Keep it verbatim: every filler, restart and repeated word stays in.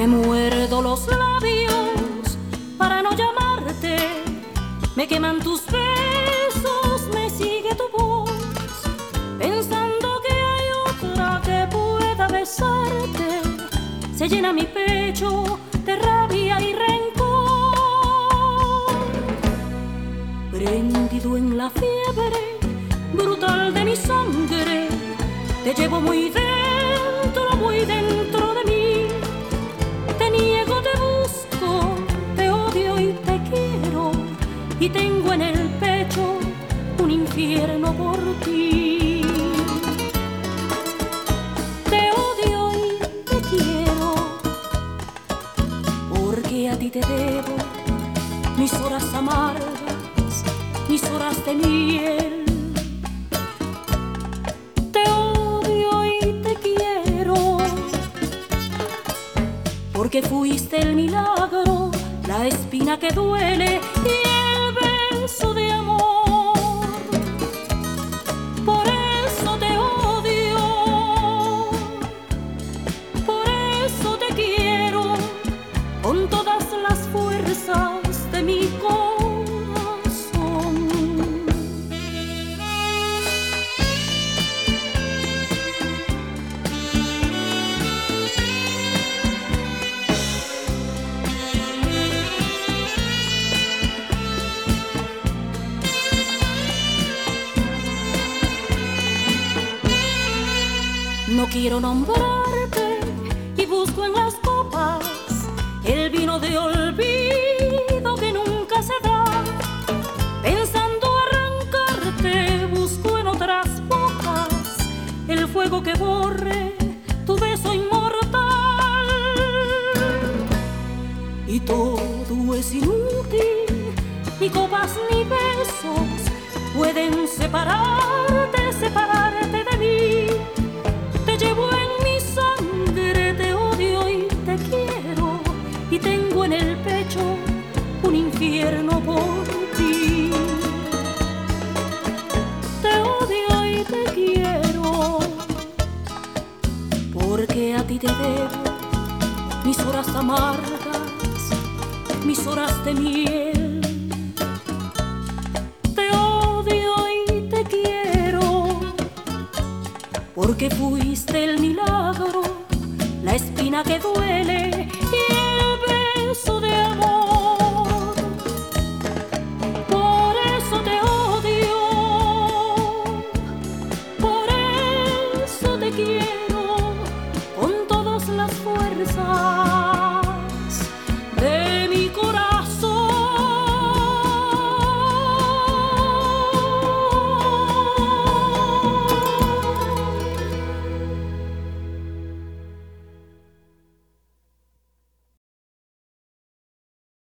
Me muerdo los labios para no llamarte, me queman tus besos, me sigue tu voz, pensando que hay otra que pueda besarte. Se llena mi pecho de rabia y rencor, prendido en la fiebre brutal de mi sangre, te llevo muy dentro, muy dentro de mí. Te niego, te busco, te odio y te quiero, y tengo en el pecho un infierno por ti. Te odio y te quiero, porque a ti te debo mis horas amargas, mis horas de miel. Porque fuiste el milagro, la espina que duele y el beso de amor. Por eso te odio, por eso te quiero, con todas las fuerzas de mi corazón. No quiero nombrarte y busco en las copas el vino de olvido que nunca se da. Pensando arrancarte, busco en otras bocas el fuego que borre tu beso inmortal. Y todo es inútil, ni copas ni besos pueden separarte, separarte de mí. Te llevo en mi sangre, te odio y te quiero, y tengo en el pecho un infierno por ti. Te odio y te quiero, porque a ti te debo mis horas amargas, mis horas de miel. Te odio y te quiero, porque fuiste el milagro, la espina que duele y el beso de amor. Por eso te odio, por eso te quiero, con todas las fuerzas